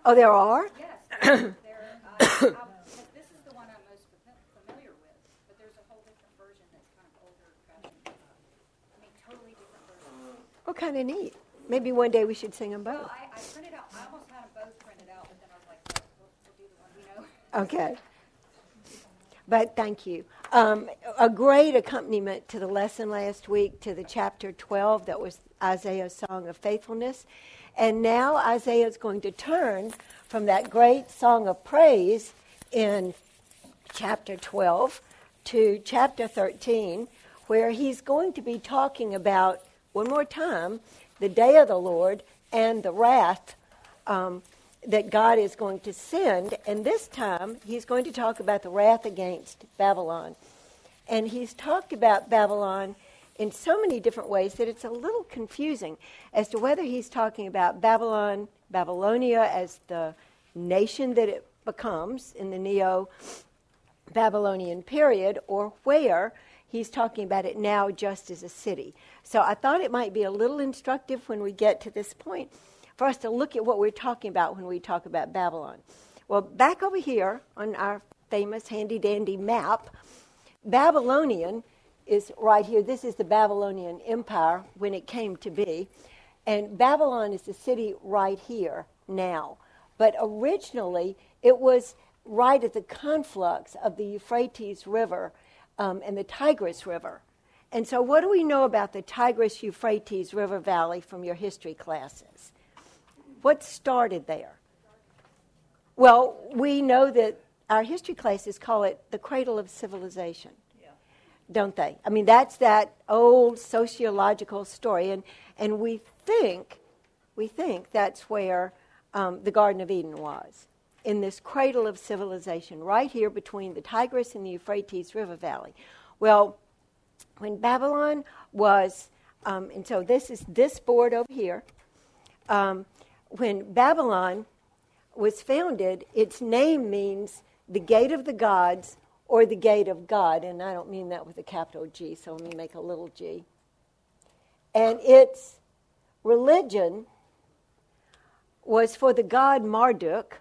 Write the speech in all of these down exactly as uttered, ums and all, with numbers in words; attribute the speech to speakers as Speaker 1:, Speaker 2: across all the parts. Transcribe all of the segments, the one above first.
Speaker 1: Oh, there are?
Speaker 2: Yes. There, uh, this is the one I'm most familiar with, but there's a whole different version that's kind of older. Uh, I mean, totally different version.
Speaker 1: Oh, kind of neat. Maybe one day we should sing them both.
Speaker 2: Well, I, I printed out, I almost had them both printed out, but then I was like, well, we'll, we'll do the one we know.
Speaker 1: Okay. But thank you. Um, a great accompaniment to the lesson last week, to the chapter twelve, that was Isaiah's Song of Faithfulness. And now Isaiah is going to turn from that great song of praise in chapter twelve to chapter thirteen, where he's going to be talking about, one more time, the day of the Lord and the wrath um, that God is going to send. And this time, he's going to talk about the wrath against Babylon. And he's talked about Babylon in so many different ways that it's a little confusing as to whether he's talking about Babylon, Babylonia as the nation that it becomes in the Neo-Babylonian period, or where he's talking about it now just as a city. So I thought it might be a little instructive when we get to this point for us to look at what we're talking about when we talk about Babylon. Well, back over here on our famous handy-dandy map, Babylonian is right here. This is the Babylonian Empire when it came to be. And Babylon is the city right here now. But originally, it was right at the conflux of the Euphrates River um, and the Tigris River. And so what do we know about the Tigris-Euphrates River Valley from your history classes? What started there? Well, we know that our history classes call it the cradle of civilization. Don't they? I mean, that's that old sociological story, and and we think, we think that's where um, the Garden of Eden was, in this cradle of civilization, right here between the Tigris and the Euphrates River Valley. Well, when Babylon was, um, and so this is this board over here, um, when Babylon was founded, its name means the gate of the gods, or the gate of God, and I don't mean that with a capital G, so let me make a little g. And its religion was for the god Marduk,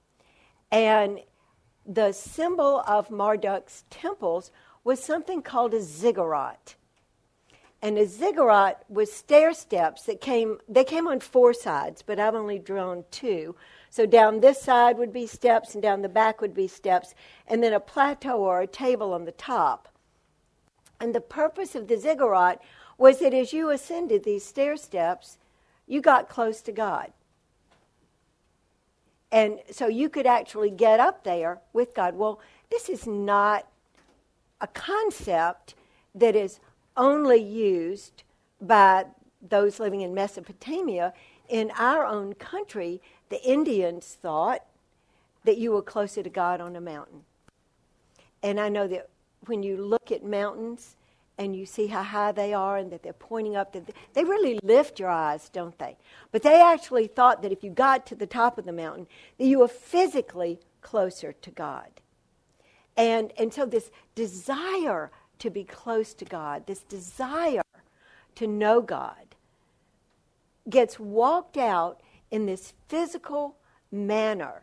Speaker 1: and the symbol of Marduk's temples was something called a ziggurat. And a ziggurat was stair steps that came, they came on four sides, but I've only drawn two. So down this side would be steps, and down the back would be steps, and then a plateau or a table on the top. And the purpose of the ziggurat was that as you ascended these stair steps, you got close to God. And so you could actually get up there with God. Well, this is not a concept that is only used by those living in Mesopotamia. In our own country, the Indians thought that you were closer to God on a mountain. And I know that when you look at mountains and you see how high they are and that they're pointing up, that they really lift your eyes, don't they? But they actually thought that if you got to the top of the mountain, that you were physically closer to God. And, and so this desire to be close to God, this desire to know God, gets walked out in this physical manner.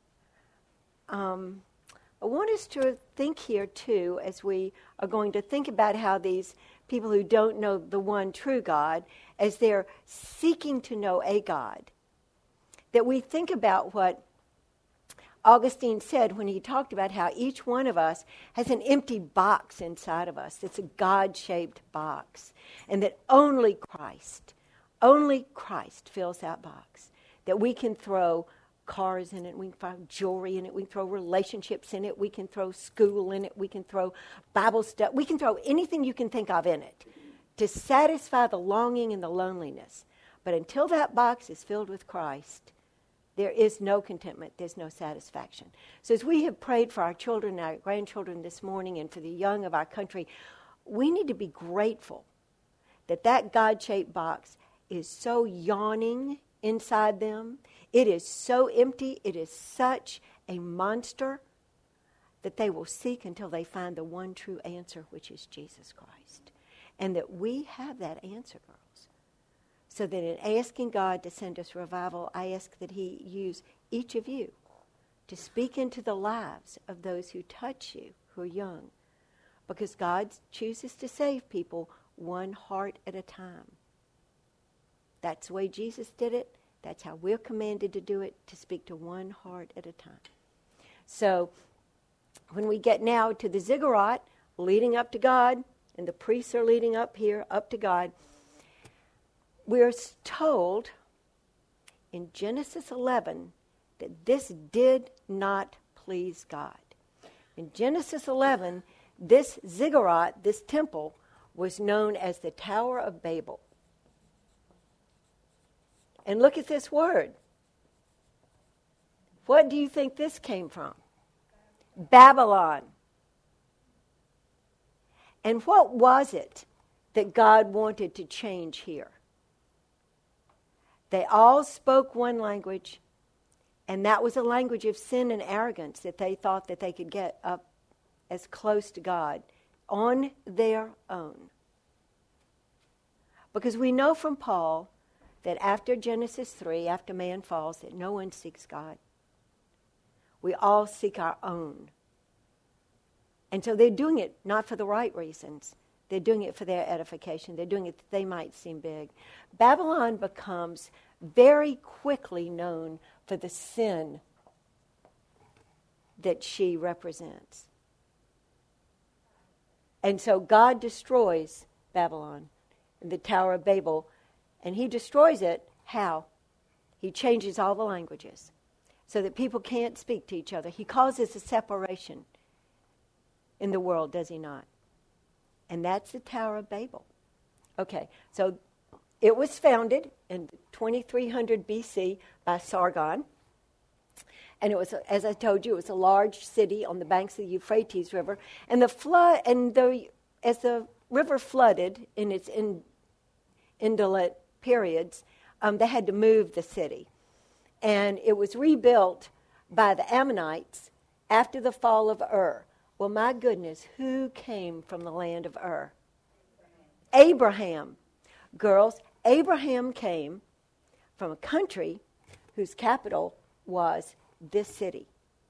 Speaker 1: Um, I want us to think here, too, as we are going to think about how these people who don't know the one true God, as they're seeking to know a God, that we think about what Augustine said when he talked about how each one of us has an empty box inside of us. It's a God-shaped box, and that only Christ Only Christ fills that box, that we can throw cars in it, we can throw jewelry in it, we can throw relationships in it, we can throw school in it, we can throw Bible stuff, we can throw anything you can think of in it to satisfy the longing and the loneliness. But until that box is filled with Christ, there is no contentment, there's no satisfaction. So as we have prayed for our children and our grandchildren this morning and for the young of our country, we need to be grateful that that God-shaped box is so yawning inside them. It is so empty. It is such a monster that they will seek until they find the one true answer, which is Jesus Christ. And that we have that answer, girls. So that in asking God to send us revival, I ask that he use each of you to speak into the lives of those who touch you, who are young. Because God chooses to save people one heart at a time. That's the way Jesus did it. That's how we're commanded to do it, to speak to one heart at a time. So when we get now to the ziggurat, leading up to God, and the priests are leading up here, up to God, we're told in Genesis eleven that this did not please God. In Genesis eleven, this ziggurat, this temple, was known as the Tower of Babel. And look at this word. What do you think this came from? Babylon. And what was it that God wanted to change here? They all spoke one language, and that was a language of sin and arrogance, that they thought that they could get up as close to God on their own. Because we know from Paul that after Genesis three, after man falls, that no one seeks God. We all seek our own. And so they're doing it not for the right reasons. They're doing it for their edification. They're doing it that they might seem big. Babylon becomes very quickly known for the sin that she represents. And so God destroys Babylon, the Tower of Babel, and he destroys it. How? He changes all the languages so that people can't speak to each other. He causes a separation in the world, does he not? And that's the Tower of Babel. Okay, so it was founded in twenty-three hundred B C by Sargon. And it was, as I told you, it was a large city on the banks of the Euphrates River. And the flood, and the as the river flooded in its in, indolent periods, um, they had to move the city. And it was rebuilt by the Ammonites after the fall of Ur. Well, my goodness, who came from the land of Ur? Abraham. Abraham. Girls, Abraham came from a country whose capital was this city.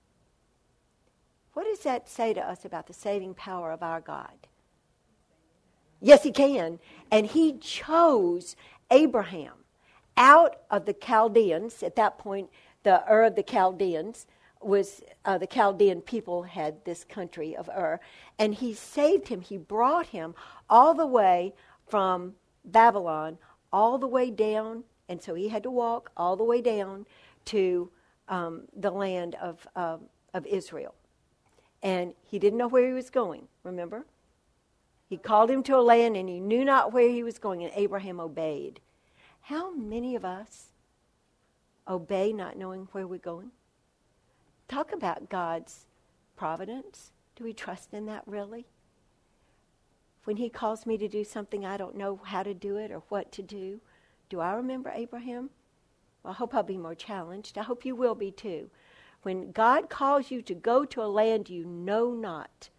Speaker 1: What does that say to us about the saving power of our God? Yes, he can. And he chose Abraham out of the Chaldeans. At that point, the Ur of the Chaldeans was, uh, the Chaldean people had this country of Ur. And he saved him. He brought him all the way from Babylon, all the way down. And so he had to walk all the way down to um, the land of, uh, of Israel. And he didn't know where he was going, remember? He called him to a land and he knew not where he was going, and Abraham obeyed. How many of us obey not knowing where we're going? Talk about God's providence. Do we trust in that really? When he calls me to do something, I don't know how to do it or what to do. Do I remember Abraham? Well, I hope I'll be more challenged. I hope you will be too. When God calls you to go to a land you know not,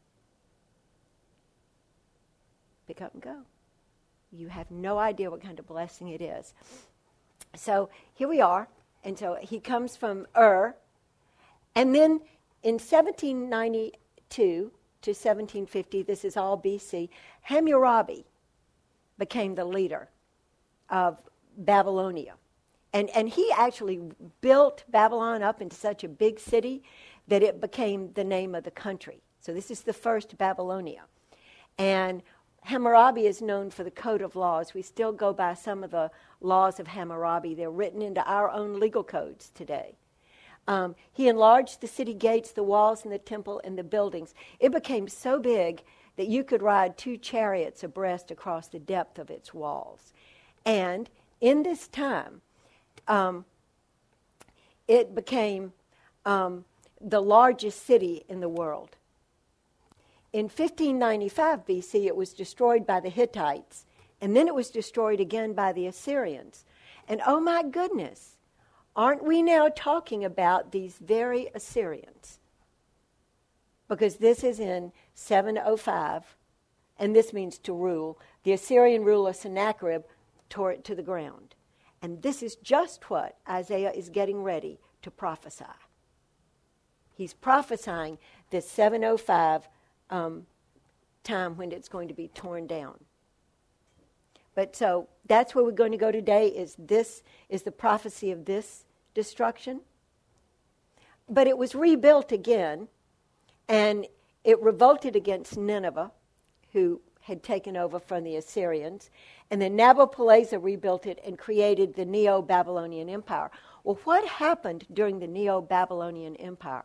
Speaker 1: pick up and go. You have no idea what kind of blessing it is. So here we are. And so he comes from Ur. And then in seventeen ninety-two to seventeen fifty, this is all B C, Hammurabi became the leader of Babylonia. And, and he actually built Babylon up into such a big city that it became the name of the country. So this is the first Babylonia. And Hammurabi is known for the code of laws. We still go by some of the laws of Hammurabi. They're written into our own legal codes today. Um, he enlarged the city gates, the walls, and the temple, and the buildings. It became so big that you could ride two chariots abreast across the depth of its walls. And in this time, um, it became um, the largest city in the world. In fifteen ninety-five B C, it was destroyed by the Hittites, and then it was destroyed again by the Assyrians. And oh my goodness, aren't we now talking about these very Assyrians? Because this is in seven oh five, and this means to rule. The Assyrian ruler Sennacherib tore it to the ground. And this is just what Isaiah is getting ready to prophesy. He's prophesying this seven oh five um, time when it's going to be torn down. But so that's where we're going to go today. Is this is the prophecy of this destruction? But it was rebuilt again, and it revolted against Nineveh, who had taken over from the Assyrians, and then Nabopolassar rebuilt it and created the Neo-Babylonian Empire. Well, what happened during the Neo-Babylonian Empire?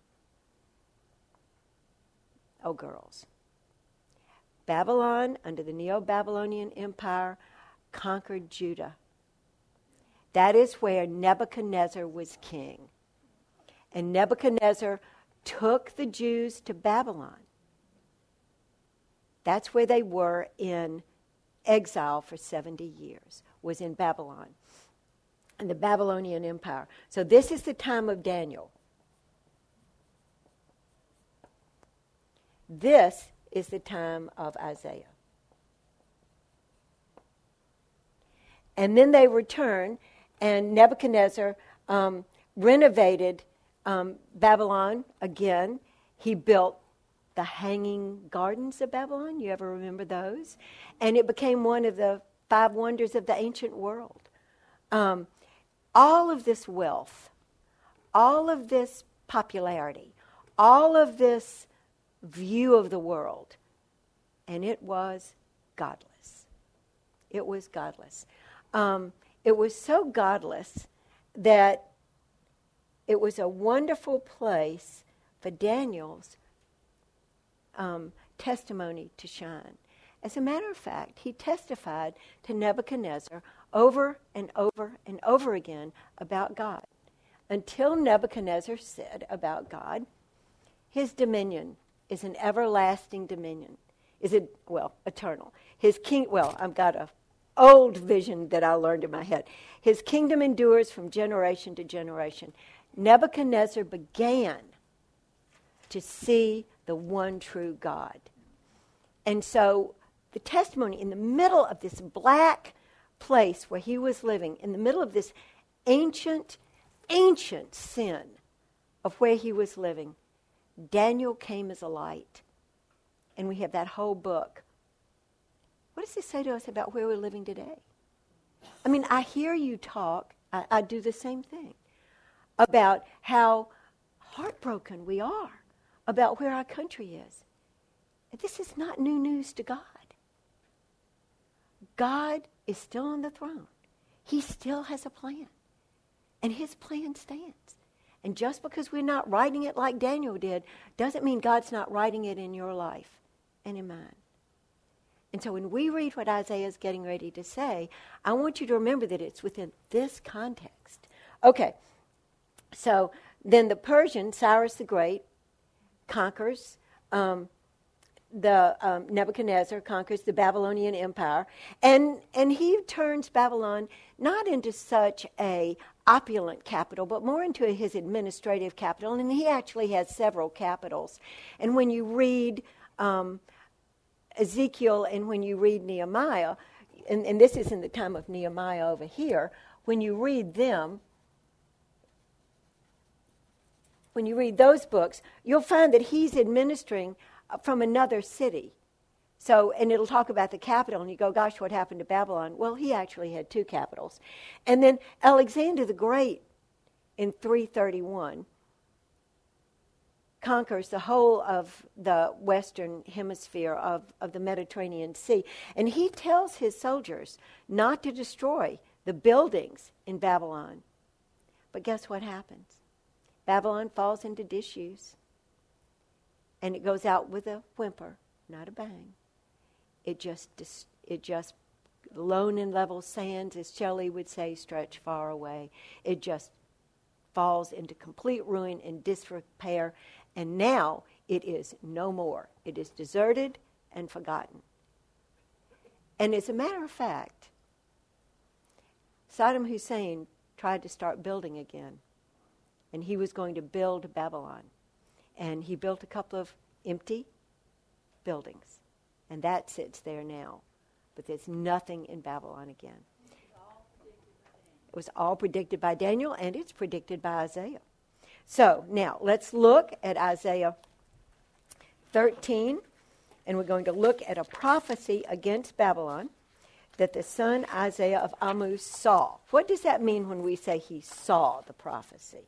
Speaker 1: Oh, girls. Babylon, under the Neo-Babylonian Empire, conquered Judah. That is where Nebuchadnezzar was king. And Nebuchadnezzar took the Jews to Babylon. That's where they were in exile for seventy years, was in Babylon, in the Babylonian Empire. So this is the time of Daniel. This is the time of Isaiah. And then they return, and Nebuchadnezzar um, renovated um, Babylon again. He built the Hanging Gardens of Babylon. You ever remember those? And it became one of the five wonders of the ancient world. Um, all of this wealth, all of this popularity, all of this view of the world, and it was godless. It was godless. Um, it was so godless that it was a wonderful place for Daniel's um, testimony to shine. As a matter of fact, he testified to Nebuchadnezzar over and over and over again about God, until Nebuchadnezzar said about God, his dominion is an everlasting dominion. Is it, well, eternal. His king, well, I've got a old vision that I learned in my head. His kingdom endures from generation to generation. Nebuchadnezzar began to see the one true God. And so the testimony in the middle of this black place where he was living, in the middle of this ancient, ancient sin of where he was living, Daniel came as a light. And we have that whole book. What does this say to us about where we're living today? I mean, I hear you talk, I, I do the same thing, about how heartbroken we are about where our country is. This is not new news to God. God is still on the throne. He still has a plan. And his plan stands. And just because we're not writing it like Daniel did, doesn't mean God's not writing it in your life and in mine. And so when we read what Isaiah is getting ready to say, I want you to remember that it's within this context. Okay, so then the Persian, Cyrus the Great, conquers, um, the um, Nebuchadnezzar conquers the Babylonian Empire, and, and he turns Babylon not into such a opulent capital, but more into his administrative capital, and he actually has several capitals. And when you read um, Ezekiel and when you read Nehemiah, and, and this is in the time of Nehemiah over here, when you read them, when you read those books, you'll find that he's administering from another city. So, and it'll talk about the capital, and you go, gosh, what happened to Babylon? Well, he actually had two capitals. And then Alexander the Great in three thirty-one conquers the whole of the western hemisphere of, of the Mediterranean Sea. And he tells his soldiers not to destroy the buildings in Babylon. But guess what happens? Babylon falls into disuse. And it goes out with a whimper, not a bang. It just, it just, lone and level sands, as Shelley would say, stretch far away. It just falls into complete ruin and disrepair. And now it is no more. It is deserted and forgotten. And as a matter of fact, Saddam Hussein tried to start building again. And he was going to build Babylon. And he built a couple of empty buildings. And that sits there now. But there's nothing in Babylon again. It was all predicted by Daniel, and it's predicted by Isaiah. So now let's look at Isaiah thirteen, and we're going to look at a prophecy against Babylon that the son Isaiah of Amoz saw. What does that mean when we say he saw the prophecy?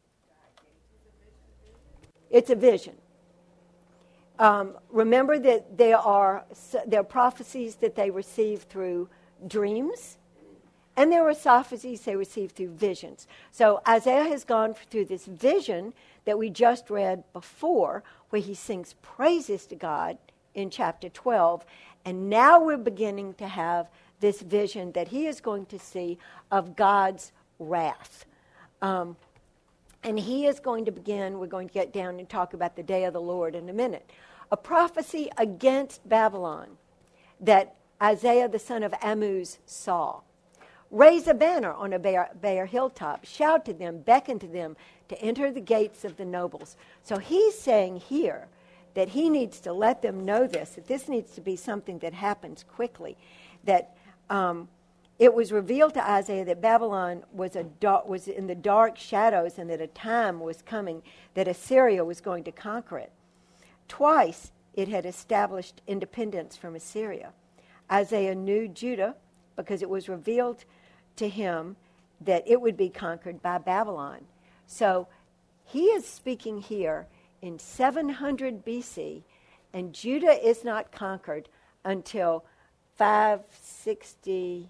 Speaker 1: It's a vision. Um, remember that there are there are prophecies that they receive through dreams, and there are prophecies they receive through visions. So Isaiah has gone through this vision that we just read before, where he sings praises to God in chapter twelve, and now we're beginning to have this vision that he is going to see of God's wrath. Um, and he is going to begin, we're going to get down and talk about the day of the Lord in a minute. A prophecy against Babylon that Isaiah the son of Amoz saw. Raise a banner on a bare, bare hilltop. Shout to them, beckon to them to enter the gates of the nobles. So he's saying here that he needs to let them know this, that this needs to be something that happens quickly. That um, it was revealed to Isaiah that Babylon was, a dark, was in the dark shadows, and that a time was coming that Assyria was going to conquer it. Twice it had established independence from Assyria. Isaiah knew Judah because it was revealed to him that it would be conquered by Babylon. So he is speaking here in seven hundred B C, and Judah is not conquered until five sixty-seven.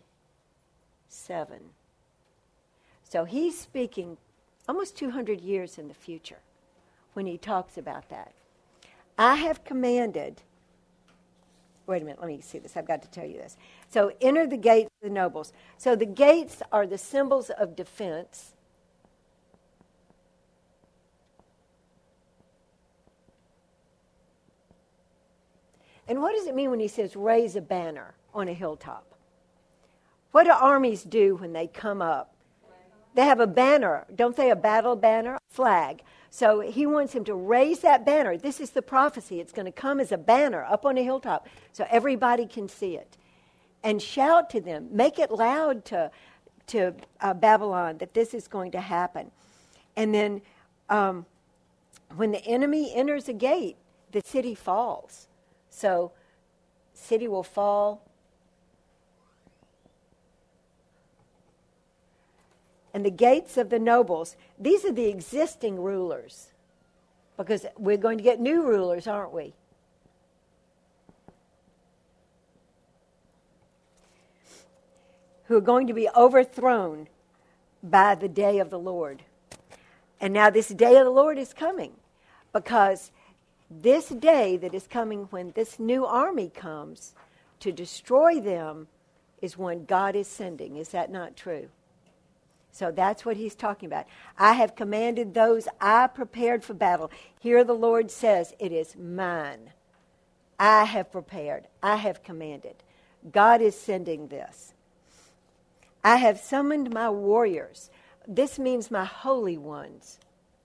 Speaker 1: So he's speaking almost two hundred years in the future when he talks about that. I have commanded, wait a minute, let me see this. I've got to tell you this. So enter the gates of the nobles. So the gates are the symbols of defense. And what does it mean when he says raise a banner on a hilltop? What do armies do when they come up? They have a banner. Don't they? A battle banner? Flag. So he wants him to raise that banner. This is the prophecy. It's going to come as a banner up on a hilltop so everybody can see it. And shout to them. Make it loud to, to uh, Babylon that this is going to happen. And then um, when the enemy enters a gate, the city falls. So city will fall. And the gates of the nobles, these are the existing rulers. Because we're going to get new rulers, aren't we? Who are going to be overthrown by the day of the Lord. And now this day of the Lord is coming. Because this day that is coming when this new army comes to destroy them is when God is sending. Is that not true? So that's what he's talking about. I have commanded those I prepared for battle. Here the Lord says, it is mine. I have prepared. I have commanded. God is sending this. I have summoned my warriors. This means my holy ones.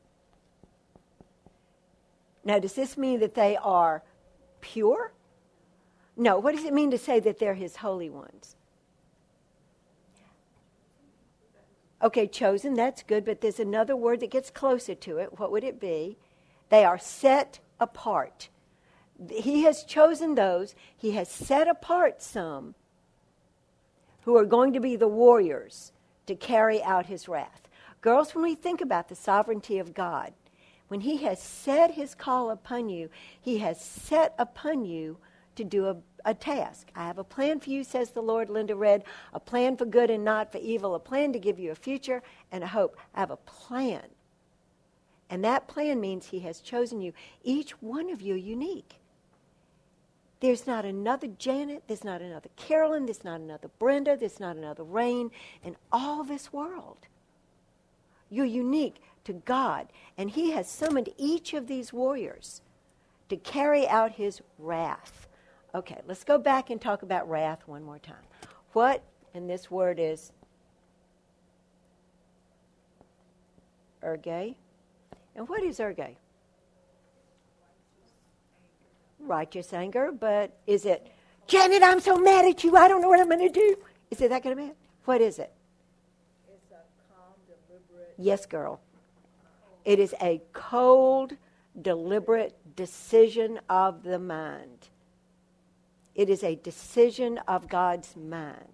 Speaker 1: Now, does this mean that they are pure? No. What does it mean to say that they're his holy ones? Okay, chosen, that's good, but there's another word that gets closer to it. What would it be? They are set apart. He has chosen those. He has set apart some who are going to be the warriors to carry out his wrath. Girls, when we think about the sovereignty of God, when he has set his call upon you, he has set upon you to do a, a task. I have a plan for you, says the Lord, Linda read, a plan for good and not for evil, a plan to give you a future and a hope. I have a plan. And that plan means he has chosen you. Each one of you unique. There's not another Janet, there's not another Carolyn, there's not another Brenda, there's not another Rain in all this world. You're unique to God, and he has summoned each of these warriors to carry out his wrath. Okay, let's go back and talk about wrath one more time. What, and this word is erge. And what is erge? Righteous anger, but is it, Janet, I'm so mad at you, I don't know what I'm going to do. Is it that kind of mad? What is it?
Speaker 3: It's
Speaker 1: Yes, girl. It is a cold, deliberate decision of the mind. It is a decision of God's mind.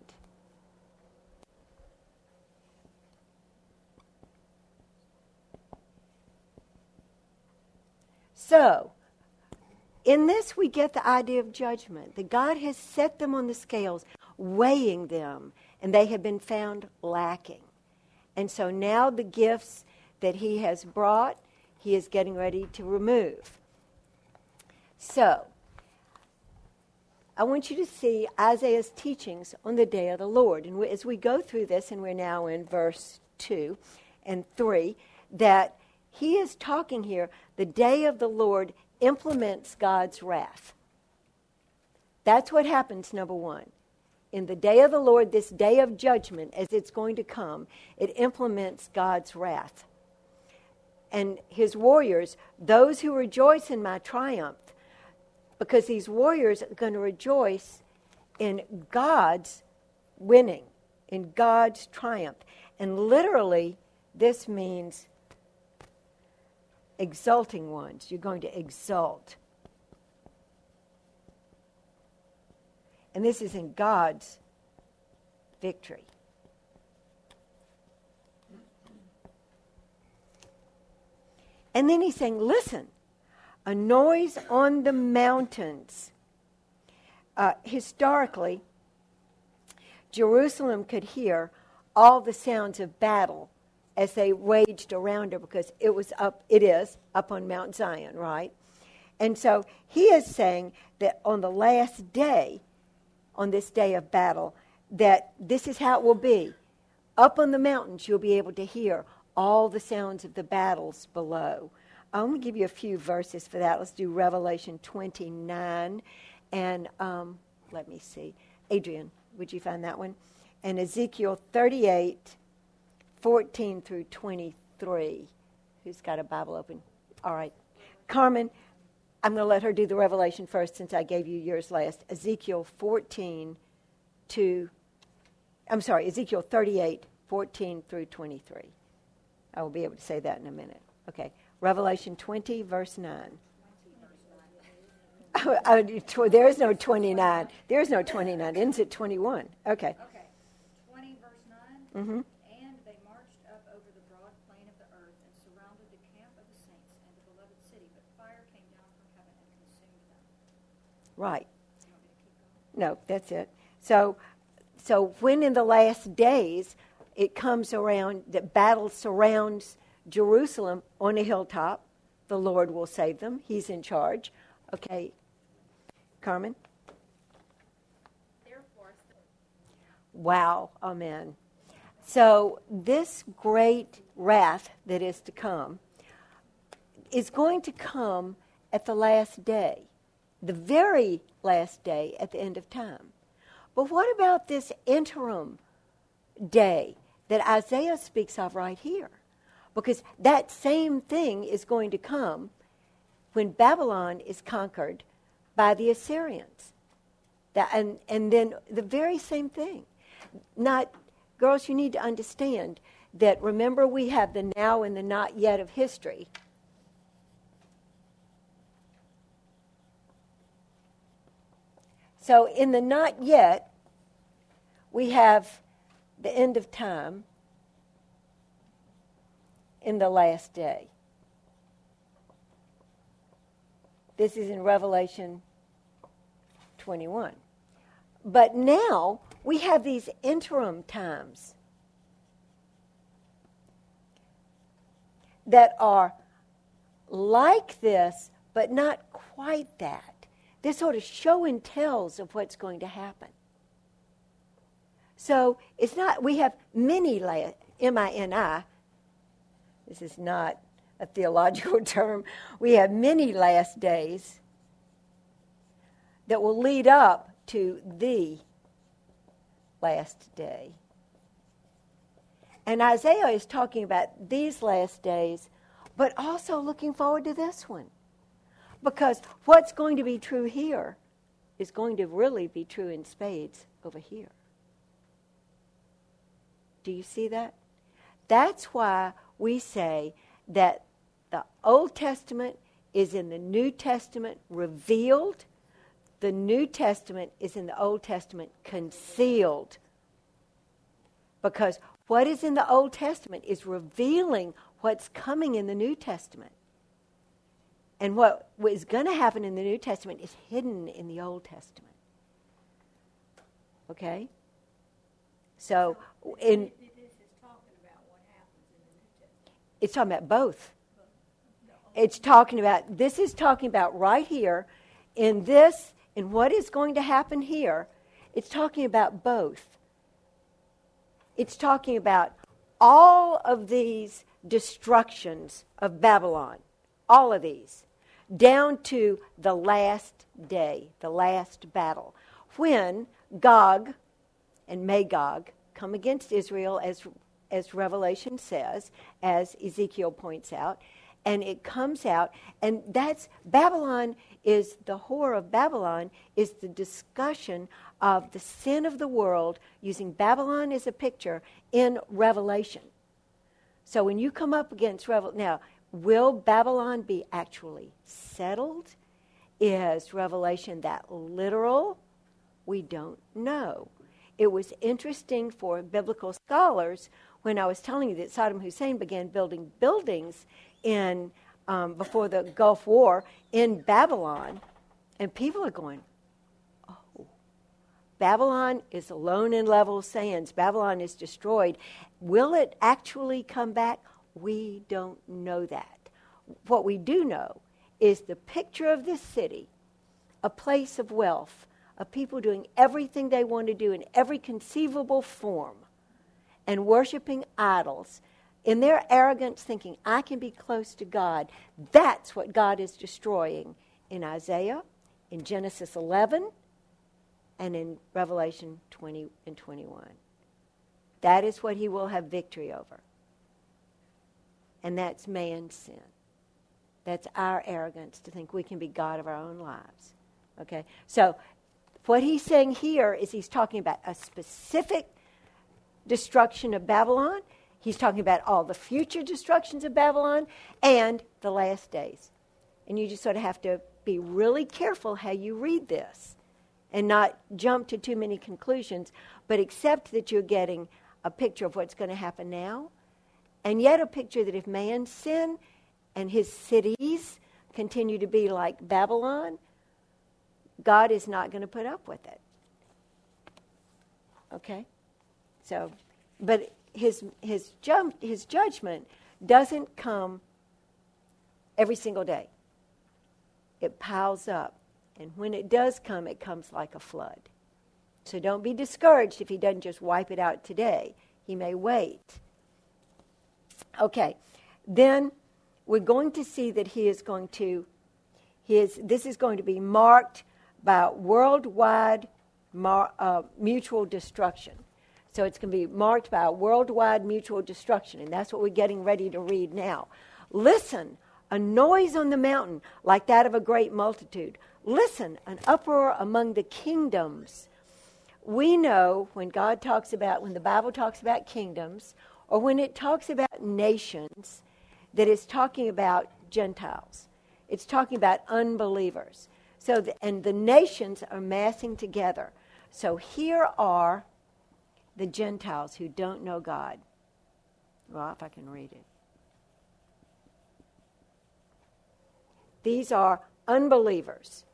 Speaker 1: So, in this we get the idea of judgment. That God has set them on the scales, weighing them, and they have been found lacking. And so now the gifts that he has brought, he is getting ready to remove. So, I want you to see Isaiah's teachings on the day of the Lord. And we, as we go through this, and we're now in verse two and three, that he is talking here, the day of the Lord implements God's wrath. That's what happens, number one. In the day of the Lord, this day of judgment, as it's going to come, it implements God's wrath. And his warriors, those who rejoice in my triumph, because these warriors are going to rejoice in God's winning, in God's triumph. And literally, this means exulting ones. You're going to exult. And this is in God's victory. And then he's saying, listen, a noise on the mountains. Uh, historically, Jerusalem could hear all the sounds of battle as they waged around her, because it was up, it is up on Mount Zion, right? And so he is saying that on the last day, on this day of battle, that this is how it will be. Up on the mountains, you'll be able to hear all the sounds of the battles below. I'm going to give you a few verses for that. Let's do Revelation twenty-nine. And um, let me see. Adrian, would you find that one? And Ezekiel thirty-eight, fourteen through twenty-three. Who's got a Bible open? All right. Carmen, I'm going to let her do the Revelation first since I gave you yours last. Ezekiel fourteen to, I'm sorry, Ezekiel thirty-eight, fourteen through twenty-three. I will be able to say that in a minute. Okay. Revelation twenty, verse nine. Oh, oh, there is no twenty-nine. There is no twenty-nine. It ends at twenty-one. Okay.
Speaker 2: Okay. twenty, verse nine.
Speaker 1: Mm-hmm.
Speaker 2: And they marched up over the broad plain of the earth and surrounded the camp of the saints and the beloved city, but fire came down from heaven and consumed them.
Speaker 1: Right.
Speaker 2: You want me to keep going?
Speaker 1: No, that's it. So, so when in the last days it comes around that battle surrounds Jerusalem on a hilltop, the Lord will save them. He's in charge. Okay. Carmen?
Speaker 2: Therefore,
Speaker 1: Wow. Amen. So this great wrath that is to come is going to come at the last day, the very last day at the end of time. But what about this interim day that Isaiah speaks of right here? Because that same thing is going to come when Babylon is conquered by the Assyrians. That, and, and then the very same thing. Not, girls, you need to understand that, remember, we have the now and the not yet of history. So in the not yet, we have the end of time in the last day. This is in Revelation twenty-one. But now we have these interim times that are like this, but not quite that. They're sort of show and tells of what's going to happen. So it's not, we have many, M I N I, this is not a theological term, we have many last days that will lead up to the last day. And Isaiah is talking about these last days, but also looking forward to this one. Because what's going to be true here is going to really be true in spades over here. Do you see that? That's why we say that the Old Testament is in the New Testament revealed. The New Testament is in the Old Testament concealed. Because what is in the Old Testament is revealing what's coming in the New Testament. And what is going to happen in the New Testament is hidden in the Old Testament. Okay? So, in it's talking about both. It's talking about, this is talking about right here, in this, in what is going to happen here, it's talking about both. It's talking about all of these destructions of Babylon, all of these, down to the last day, the last battle, when Gog and Magog come against Israel, as as Revelation says, as Ezekiel points out, and it comes out, and that's, Babylon is, the whore of Babylon is the discussion of the sin of the world, using Babylon as a picture in Revelation. So when you come up against Revelation, now, will Babylon be actually settled? Is Revelation that literal? We don't know. It was interesting for biblical scholars when I was telling you that Saddam Hussein began building buildings in um, before the Gulf War in Babylon, and people are going, oh, Babylon is alone in level sands. Babylon is destroyed. Will it actually come back? We don't know that. What we do know is the picture of this city, a place of wealth, of people doing everything they want to do in every conceivable form, and worshiping idols, in their arrogance thinking, I can be close to God. That's what God is destroying in Isaiah, in Genesis eleven, and in Revelation twenty and twenty-one. That is what he will have victory over. And that's man's sin. That's our arrogance to think we can be God of our own lives. Okay? So what he's saying here is he's talking about a specific destruction of Babylon. He's talking about all the future destructions of Babylon and the last days. And you just sort of have to be really careful how you read this and not jump to too many conclusions, but accept that you're getting a picture of what's going to happen now, and yet a picture that if man's sin and his cities continue to be like Babylon, God is not going to put up with it. Okay? So, but his his jump his judgment doesn't come every single day. It piles up, and when it does come, it comes like a flood. So don't be discouraged if he doesn't just wipe it out today. He may wait. Okay, then we're going to see that he is going to his this is going to be marked by worldwide mar, uh, mutual destruction. So it's going to be marked by a worldwide mutual destruction, and that's what we're getting ready to read now. Listen, a noise on the mountain like that of a great multitude. Listen, an uproar among the kingdoms. We know when God talks about, when the Bible talks about kingdoms, or when it talks about nations, that it's talking about Gentiles. It's talking about unbelievers. So, the, and the nations are massing together. So here are the Gentiles who don't know God. Well, if I can read it. These are unbelievers.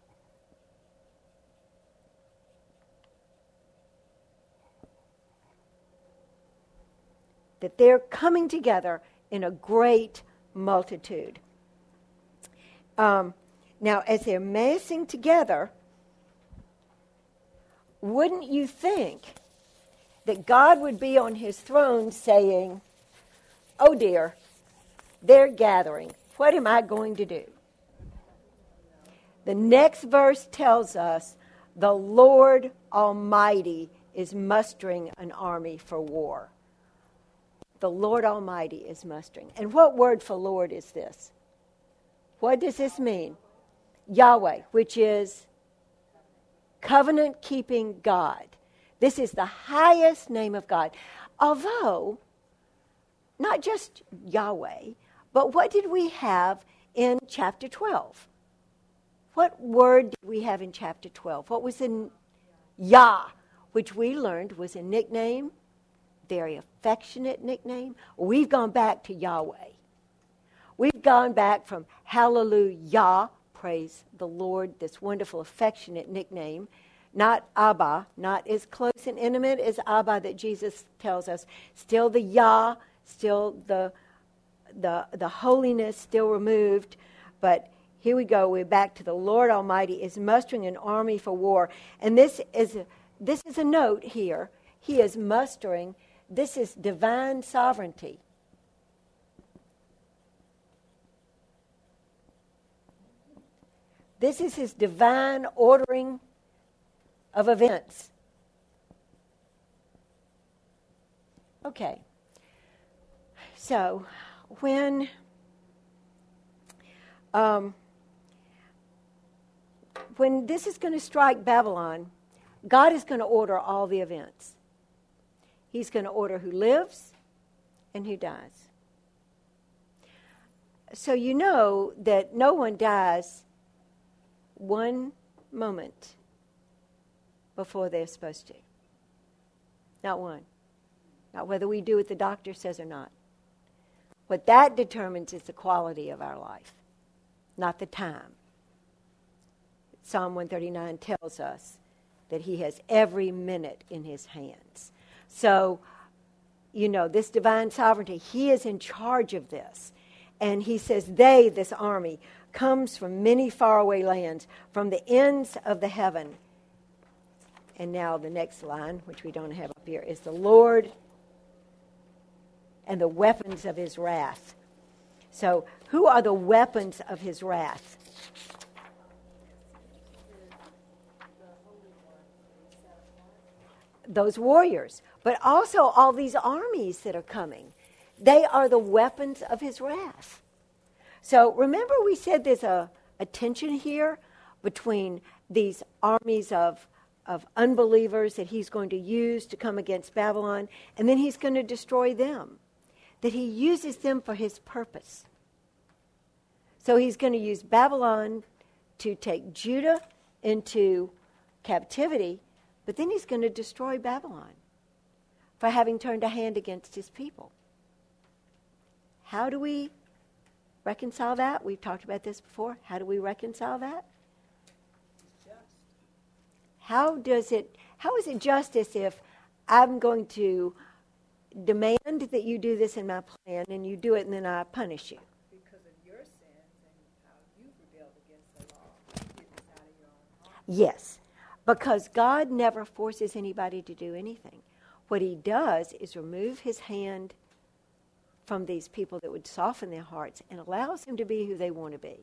Speaker 1: That they're coming together in a great multitude. Um, now, as they're massing together, wouldn't you think that God would be on his throne saying, oh dear, they're gathering. What am I going to do? The next verse tells us the Lord Almighty is mustering an army for war. The Lord Almighty is mustering. And what word for Lord is this? What does this mean? Yahweh, which is covenant-keeping God. This is the highest name of God. Although, not just Yahweh, but what did we have in chapter twelve? What word did we have in chapter twelve? What was in Yah, which we learned was a nickname, very affectionate nickname. We've gone back to Yahweh. We've gone back from hallelujah, praise the Lord, this wonderful affectionate nickname, not Abba, not as close and intimate as Abba that Jesus tells us. Still the Yah, still the the the holiness still removed, but here we go. We're back to the Lord Almighty is mustering an army for war, and this is a, this is a note here. He is mustering. This is divine sovereignty. This is his divine ordering of events. Okay. So, when um, when this is going to strike Babylon, God is going to order all the events. He's going to order who lives and who dies. So you know that no one dies one moment before they're supposed to. Not one. Not whether we do what the doctor says or not. What that determines is the quality of our life, not the time. Psalm one thirty-nine tells us that he has every minute in his hands. So, you know, this divine sovereignty, he is in charge of this. And he says, they, this army, comes from many faraway lands, from the ends of the heaven. And now the next line, which we don't have up here, is the Lord and the weapons of his wrath. So, who are the weapons of his wrath? Those warriors, but also all these armies that are coming. They are the weapons of his wrath. So remember we said there's a, a tension here between these armies of, of unbelievers that he's going to use to come against Babylon, and then he's going to destroy them. That he uses them for his purpose. So he's going to use Babylon to take Judah into captivity, but then he's going to destroy Babylon for having turned a hand against his people. How do we reconcile that? We've talked about this before. How do we reconcile that? How does it, how is it justice if I'm going to demand that you do this in my plan and you do it and then I punish you?
Speaker 3: Because of your sins and how you rebelled against the law, you did this out of your own heart.
Speaker 1: Yes, because God never forces anybody to do anything. What he does is remove his hand from these people that would soften their hearts and allows them to be who they want to be.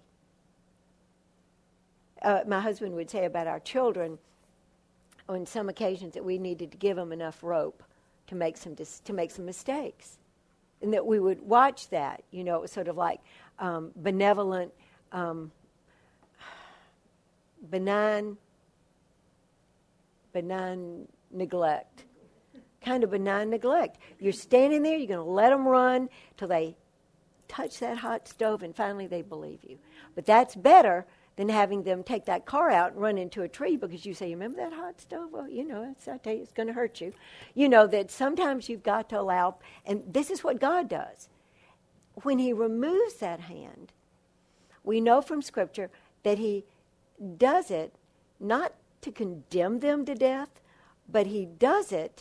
Speaker 1: Uh, my husband would say about our children on some occasions that we needed to give them enough rope to make some dis- to make some mistakes, and that we would watch that. You know, it was sort of like um, benevolent, um, benign, benign neglect. Kind of benign neglect. You're standing there, you're going to let them run till they touch that hot stove, and finally they believe you. But that's better than having them take that car out and run into a tree because you say, remember that hot stove? Well, you know, it's, I tell you, it's going to hurt you. You know, that sometimes you've got to allow, and this is what God does. When he removes that hand, we know from Scripture that he does it not to condemn them to death, but he does it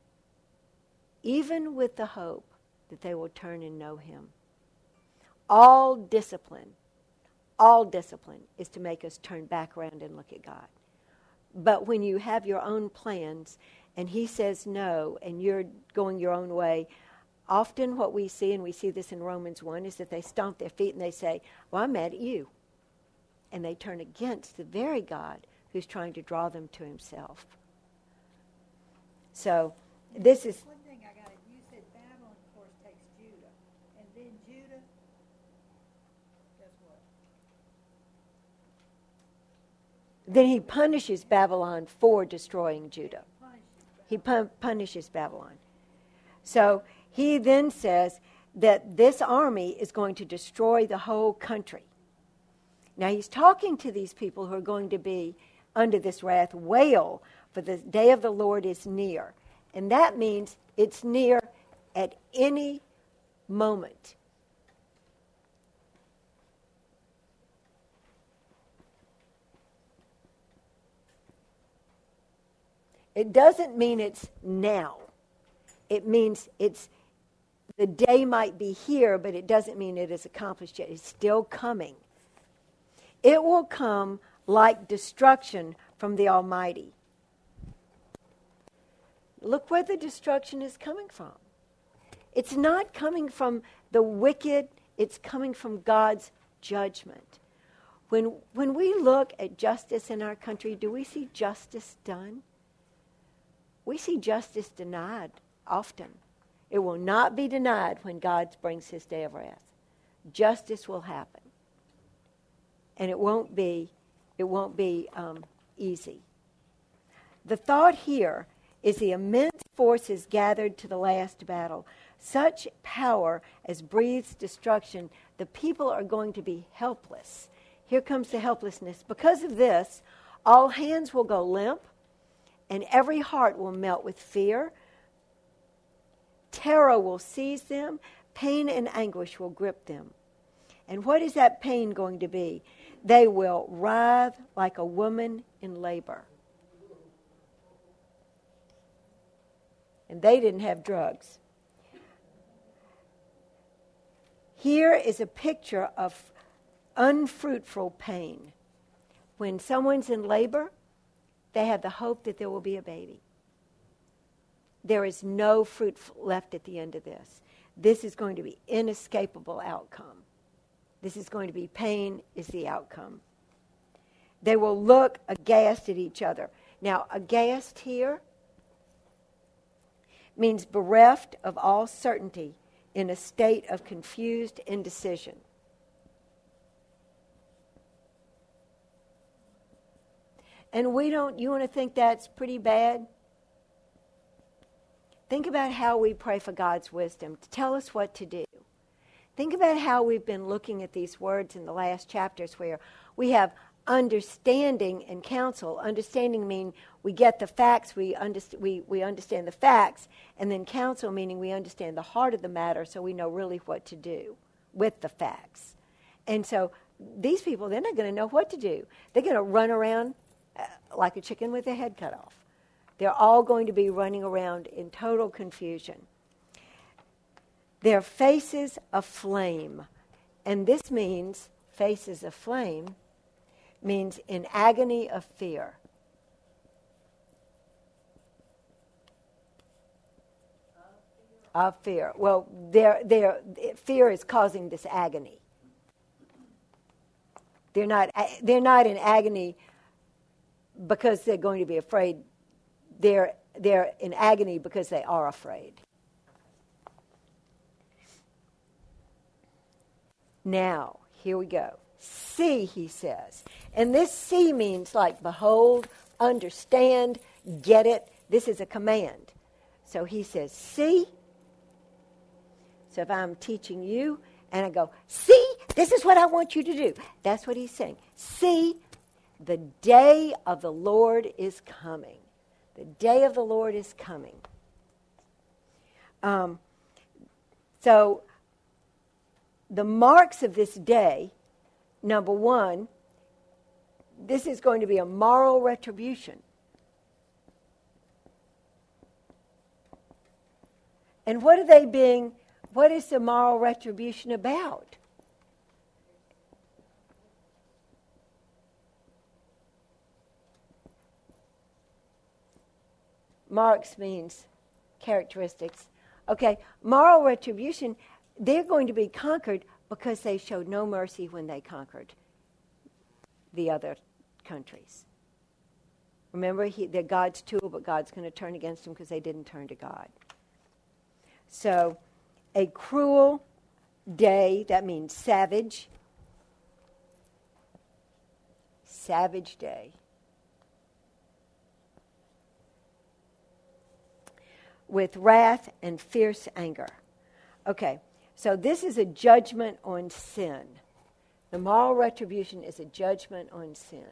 Speaker 1: even with the hope that they will turn and know him. All discipline, all discipline is to make us turn back around and look at God. But when you have your own plans and he says no and you're going your own way, often what we see, and we see this in Romans one, is that they stomp their feet and they say, well, I'm mad at you. And they turn against the very God who's trying to draw them to himself. So this is...
Speaker 3: One thing I got it. You said Babylon, of course, takes Judah. And then Judah, guess what?
Speaker 1: Then he punishes Babylon for destroying Judah.
Speaker 3: Punishes
Speaker 1: He pun- punishes Babylon. So he then says that this army is going to destroy the whole country. Now he's talking to these people who are going to be under this wrath. Wail, for the day of the Lord is near. And that means it's near at any moment. It doesn't mean it's now. It means it's, the day might be here, but it doesn't mean it is accomplished yet. It's still coming. It will come like destruction from the Almighty. Look where the destruction is coming from. It's not coming from the wicked. It's coming from God's judgment. When, when we look at justice in our country, do we see justice done? We see justice denied often. It will not be denied when God brings his day of wrath. Justice will happen. And it won't be, it won't be um, easy. The thought here is the immense forces gathered to the last battle. Such power as breathes destruction, the people are going to be helpless. Here comes the helplessness. Because of this, all hands will go limp, and every heart will melt with fear. Terror will seize them. Pain and anguish will grip them. And what is that pain going to be? They will writhe like a woman in labor. And they didn't have drugs. Here is a picture of unfruitful pain. When someone's in labor, they have the hope that there will be a baby. There is no fruit left at the end of this. This is going to be inescapable outcome. This is going to be pain is the outcome. They will look aghast at each other. Now, aghast here means bereft of all certainty, in a state of confused indecision. And we don't, you want to think that's pretty bad? Think about how we pray for God's wisdom to tell us what to do. Think about how we've been looking at these words in the last chapters where we have understanding and counsel. Understanding meaning we get the facts, we, underst- we, we understand the facts, and then counsel meaning we understand the heart of the matter so we know really what to do with the facts. And so these people, they're not going to know what to do. They're going to run around uh, like a chicken with their head cut off. They're all going to be running around in total confusion. Their faces aflame. And this means, faces aflame, means in agony of fear. Of fear. Well, their their fear is causing this agony. They're not they're not in agony because they're going to be afraid. They're they're in agony because they are afraid. Now, here we go. See, he says. And this see means like behold, understand, get it. This is a command. So he says, see. So if I'm teaching you and I go, see, this is what I want you to do. That's what he's saying. See, the day of the Lord is coming. The day of the Lord is coming. Um, so the marks of this day, number one, this is going to be a moral retribution. And what are they being, what is the moral retribution about? Marks means characteristics. Okay, moral retribution, they're going to be conquered because they showed no mercy when they conquered the other countries. Remember, he, they're God's tool, but God's going to turn against them because they didn't turn to God. So, a cruel day, that means savage. Savage day. With wrath and fierce anger. Okay, So this is a judgment on sin. The moral retribution is a judgment on sin.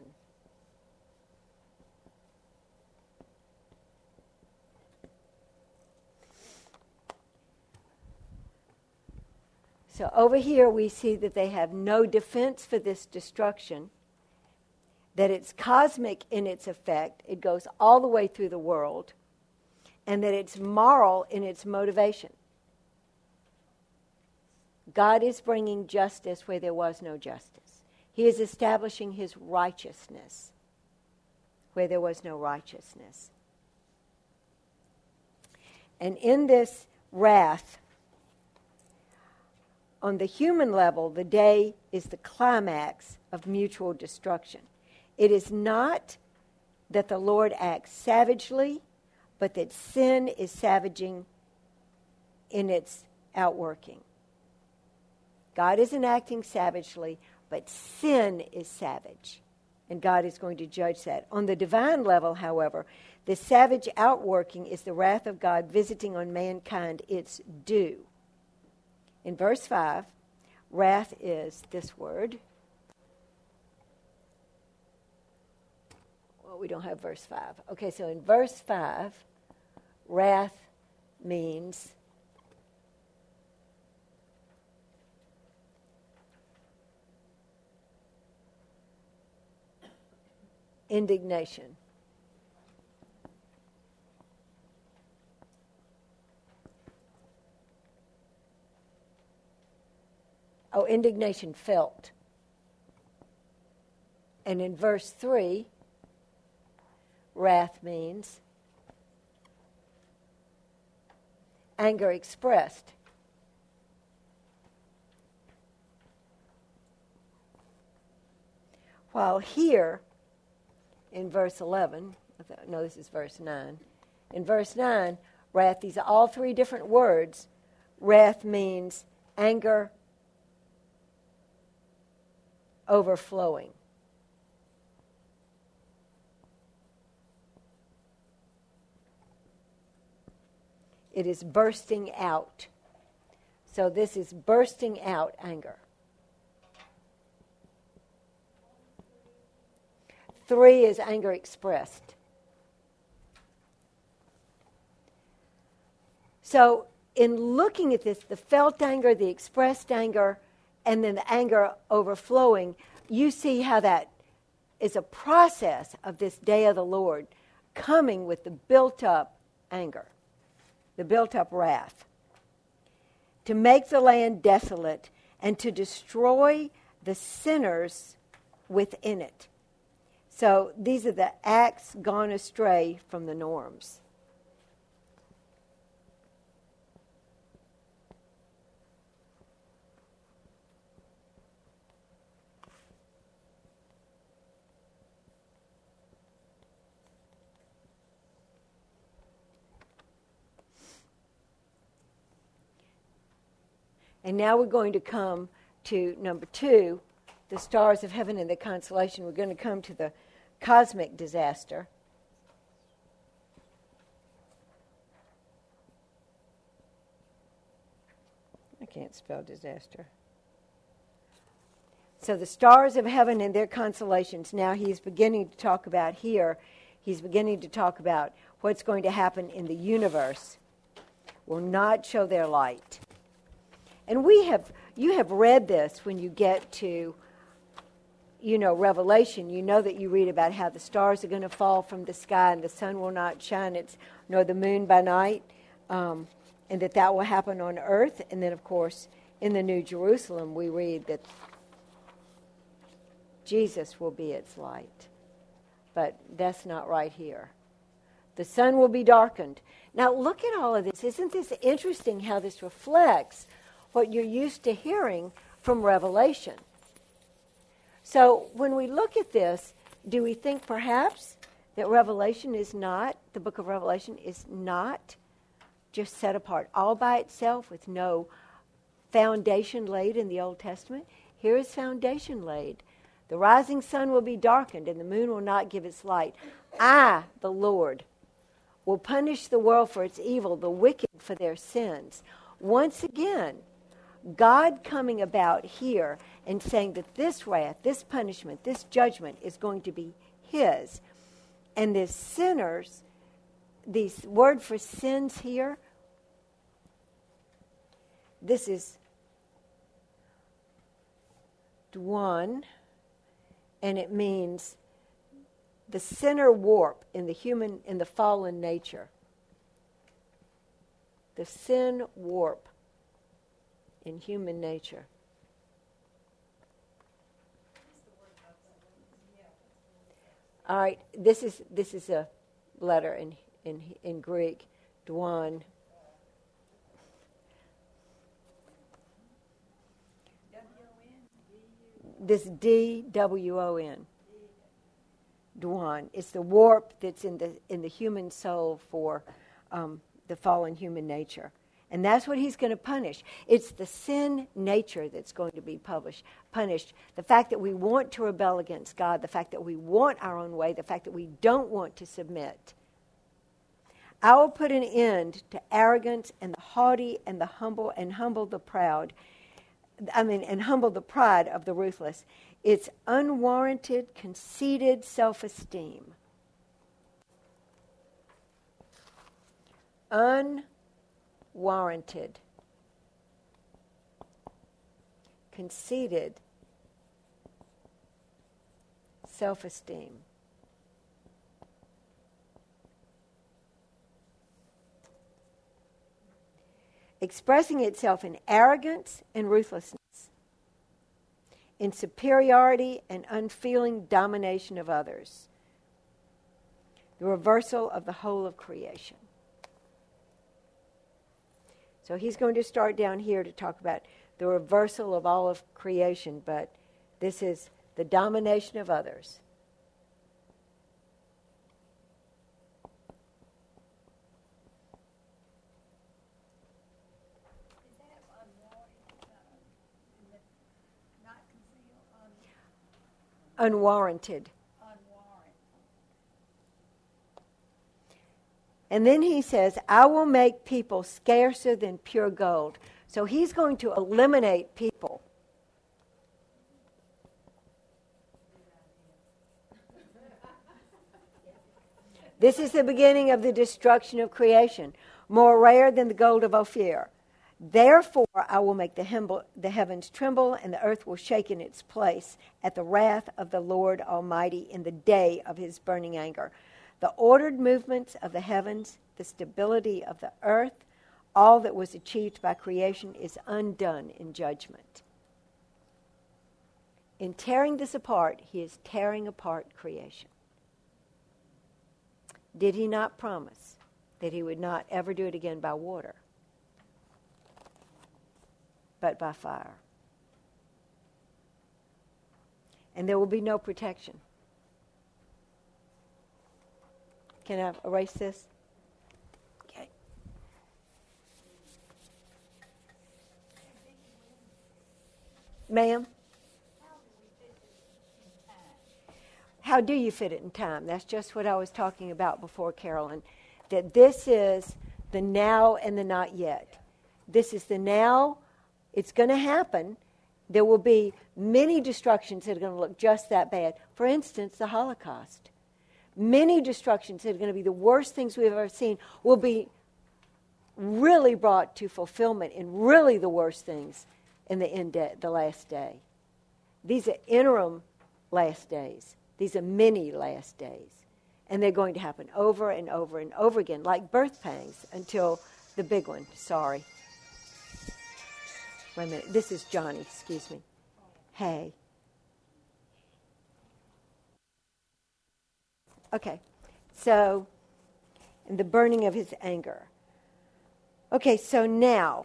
Speaker 1: So over here we see that they have no defense for this destruction, that it's cosmic in its effect, it goes all the way through the world, and that it's moral in its motivation. God is bringing justice where there was no justice. He is establishing his righteousness where there was no righteousness. And in this wrath, on the human level, the day is the climax of mutual destruction. It is not that the Lord acts savagely, but that sin is savaging in its outworking. God isn't acting savagely, but sin is savage, and God is going to judge that. On the divine level, however, the savage outworking is the wrath of God visiting on mankind its due. In verse five, wrath is this word. Well, we don't have verse five. Okay, so in verse five, wrath means indignation. Oh, indignation felt. And in verse three, wrath means anger expressed. While here, in verse eleven, no, this is verse nine. In verse nine, wrath, these are all three different words. Wrath means anger overflowing. It is bursting out. So this is bursting out anger. Three is anger expressed. So in looking at this, the felt anger, the expressed anger, and then the anger overflowing, you see how that is a process of this day of the Lord coming with the built-up anger, the built-up wrath, to make the land desolate and to destroy the sinners within it. So these are the acts gone astray from the norms. And now we're going to come to number two, the stars of heaven and the constellation. We're going to come to the cosmic disaster. I can't spell disaster. So the stars of heaven and their constellations. Now he's beginning to talk about here, he's beginning to talk about what's going to happen in the universe. Will not show their light. And we have, you have read this when you get to, you know, Revelation. You know that you read about how the stars are going to fall from the sky and the sun will not shine, it's, nor the moon by night, um, and that that will happen on earth. And then, of course, in the New Jerusalem, we read that Jesus will be its light. But that's not right here. The sun will be darkened. Now, look at all of this. Isn't this interesting how this reflects what you're used to hearing from Revelation? So when we look at this, do we think perhaps that Revelation is not, the book of Revelation is not just set apart all by itself with no foundation laid in the Old Testament? Here is foundation laid. The rising sun will be darkened and the moon will not give its light. I, the Lord, will punish the world for its evil, the wicked for their sins. Once again, God coming about here and saying that this wrath, this punishment, this judgment is going to be his. And the sinners, the word for sins here, this is dwan, and it means the sinner warp in the human, in the fallen nature. The sin warp in human nature. All right, this is this is a letter in in in Greek, dwan. This D W O N. Dwan. It's the warp that's in the in the human soul for um, the fallen human nature. And that's what he's going to punish. It's the sin nature that's going to be published, punished. The fact that we want to rebel against God, the fact that we want our own way, the fact that we don't want to submit. I will put an end to arrogance and the haughty and the humble and humble the proud. I mean, and humble the pride of the ruthless. It's unwarranted, conceited self-esteem. Unwarranted, conceited self-esteem. Expressing itself in arrogance and ruthlessness, in superiority and unfeeling domination of others. The reversal of the whole of creation. So he's going to start down here to talk about the reversal of all of creation, but this is the domination of others. Unwarranted.
Speaker 3: Unwarranted.
Speaker 1: And then he says, I will make people scarcer than pure gold. So he's going to eliminate people. This is the beginning of the destruction of creation, more rare than the gold of Ophir. Therefore, I will make the, hemble, the heavens tremble, and the earth will shake in its place at the wrath of the Lord Almighty in the day of his burning anger. The ordered movements of the heavens, the stability of the earth, all that was achieved by creation is undone in judgment. In tearing this apart, he is tearing apart creation. Did he not promise that he would not ever do it again by water, but by fire? And there will be no protection. Can I erase this? Okay. Ma'am? How do you fit it in time? That's just what I was talking about before, Carolyn. That this is the now and the not yet. This is the now. It's going to happen. There will be many destructions that are going to look just that bad. For instance, the Holocaust. Many destructions that are going to be the worst things we've ever seen will be really brought to fulfillment in really the worst things in the end day, the last day. These are interim last days. These are many last days. And they're going to happen over and over and over again, like birth pangs, until the big one. Sorry. Wait a minute. This is Johnny. Excuse me. Hey. Okay. So, and the burning of his anger. Okay, so now,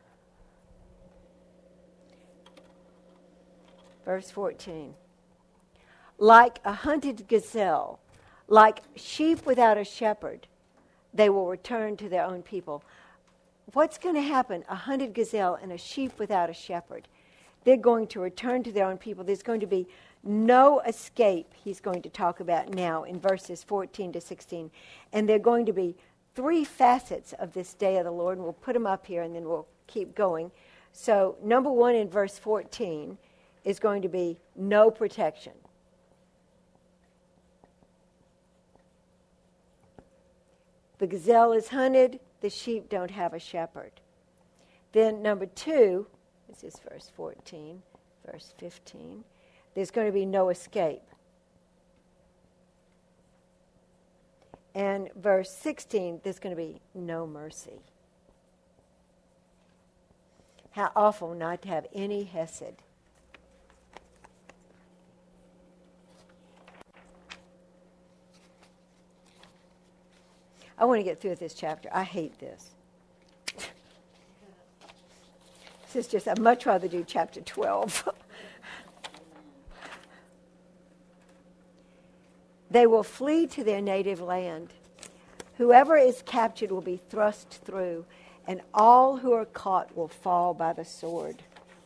Speaker 1: verse fourteen. Like a hunted gazelle, like sheep without a shepherd, they will return to their own people. What's going to happen? A hunted gazelle and a sheep without a shepherd. They're going to return to their own people. There's going to be no escape, he's going to talk about now in verses fourteen to sixteen. And there are going to be three facets of this day of the Lord, and we'll put them up here and then we'll keep going. So number one in verse fourteen is going to be no protection. The gazelle is hunted, the sheep don't have a shepherd. Then number two, this is verse fourteen, verse fifteen, there's going to be no escape. And verse sixteen, there's going to be no mercy. How awful not to have any hesed. I want to get through with this chapter. I hate this. This is just, I'd much rather do chapter twelve. They will flee to their native land. Whoever is captured will be thrust through, and all who are caught will fall by the sword.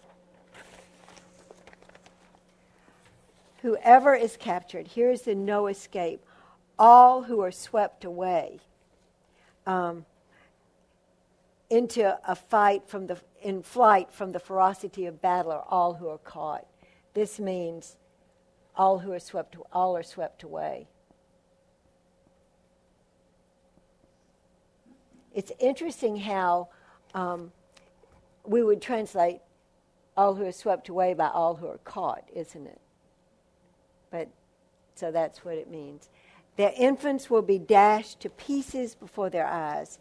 Speaker 1: Whoever is captured, here's the no escape. All who are swept away um, into a fight from the in flight from the ferocity of battle are all who are caught. This means all who are swept, all are swept away. It's interesting how um, we would translate all who are swept away by all who are caught, isn't it? But so that's what it means. Their infants will be dashed to pieces before their eyes.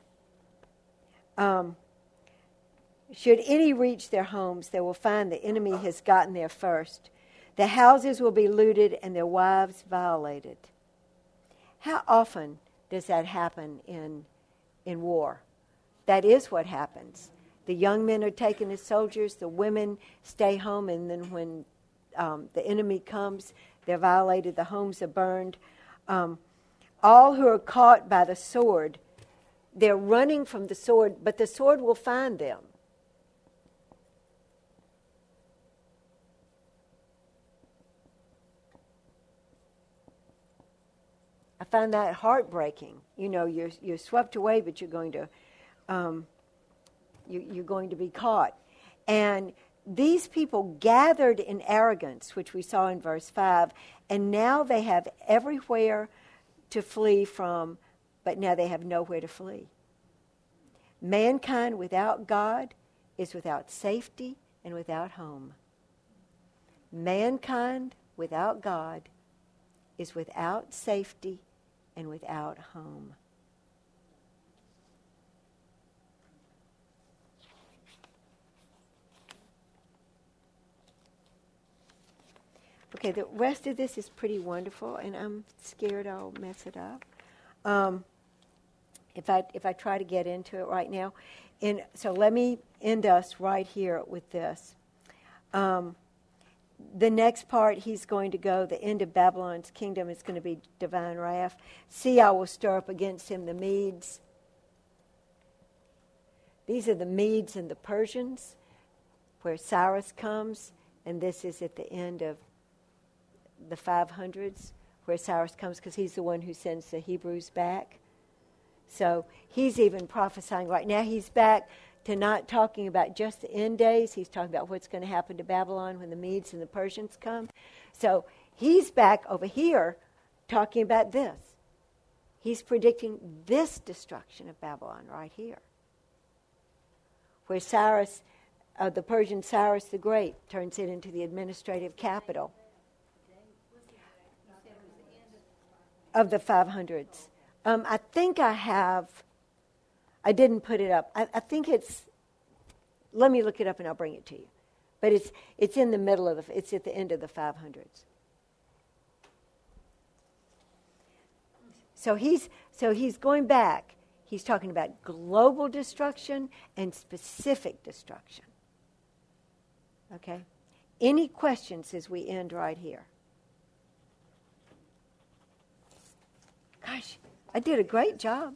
Speaker 1: Um, should any reach their homes, they will find the enemy has gotten there first. Their houses will be looted and their wives violated. How often does that happen in in war? That is what happens. The young men are taken as soldiers, the women stay home, and then when um, the enemy comes, they're violated, the homes are burned. Um, all who are caught by the sword, they're running from the sword, but the sword will find them. I find that heartbreaking. You know, you're you're swept away, but you're going to um, you, you're going to be caught. And these people gathered in arrogance, which we saw in verse five, and now they have everywhere to flee from, but now they have nowhere to flee. Mankind without God is without safety and without home. Mankind without God is without safety and without home. Okay, the rest of this is pretty wonderful, and I'm scared I'll mess it up. Um, if I if I try to get into it right now, and so let me end us right here with this. Um, the next part, he's going to go. The end of Babylon's kingdom is going to be divine wrath. See, I will stir up against him the Medes. These are the Medes and the Persians, where Cyrus comes, and this is at the end of the five hundreds, where Cyrus comes, because he's the one who sends the Hebrews back. So he's even prophesying right now. He's back to not talking about just the end days. He's talking about what's going to happen to Babylon when the Medes and the Persians come. So he's back over here talking about this. He's predicting this destruction of Babylon right here, where Cyrus, uh, the Persian Cyrus the Great, turns it into the administrative capital of the five hundreds. Um, I think I have, I didn't put it up. I, I think it's, let me look it up and I'll bring it to you. But it's it's in the middle of the, it's at the end of the five hundreds. So he's so he's going back. He's talking about global destruction and specific destruction. Okay? Any questions as we end right here? Gosh, I did a great job.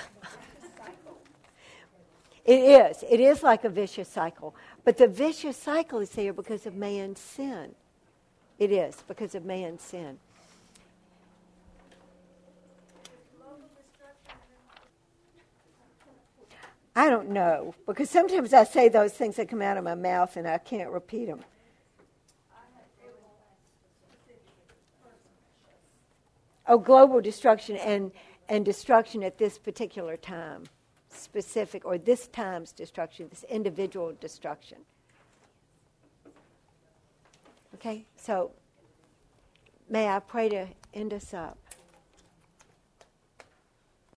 Speaker 1: It is. It is like a vicious cycle. But the vicious cycle is there because of man's sin. It is because of man's sin. I don't know, because sometimes I say those things that come out of my mouth and I can't repeat them. Oh, global destruction and, and destruction at this particular time, specific, or this time's destruction, this individual destruction. Okay, so may I pray to end us up?